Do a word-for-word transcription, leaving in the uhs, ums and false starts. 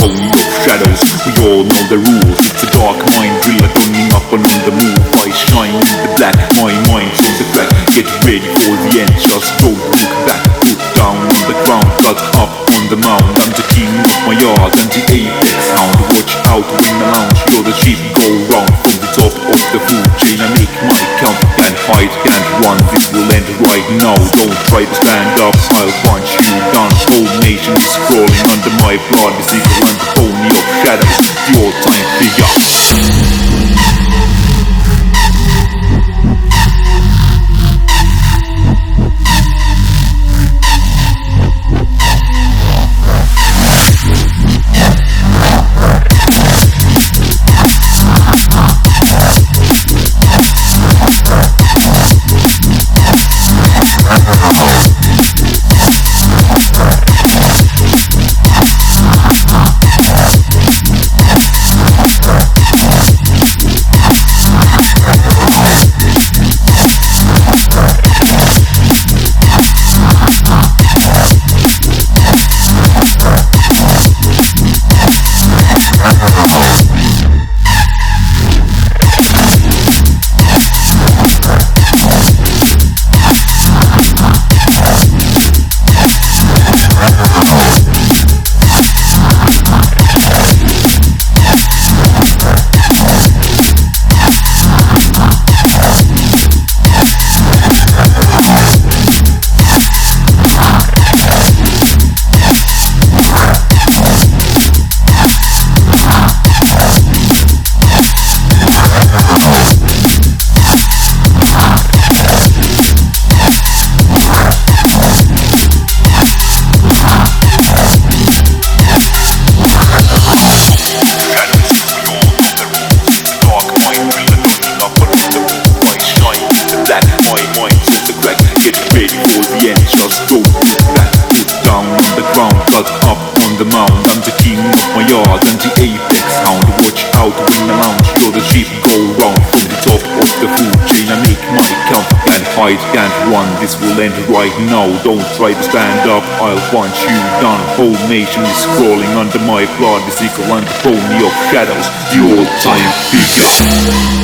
pony of shadows. We all know the rules. It's a dark mind driller coming up and on the move. I shine in the black, my mind's on the track. Get ready for the end, just don't look back. Put down on the ground, cut up on the mound. I'm the king of my yard, I'm the apex hound. Watch out in the lounge, you're the sheep go round. From the top of the food chain I make my count. Can't hide, can't run, this will end right now. Don't try to stand up, I'll punch you down. Whole nation is crawling under my blood. The seeker and the pony of shadows, the all-time figure. Get ready for the end, just don't look back. Put down on the ground, cut up on the mound. I'm the king of my yard, I'm the apex hound. Watch out in the lounge, you're the sheep go round. From the top of the food chain I make my count. Can't hide, can't run, this will end right now. Don't try to stand up, I'll punch you down. Whole nation is crawling under my blood. The seeker and the pony of shadows, the all-time figure.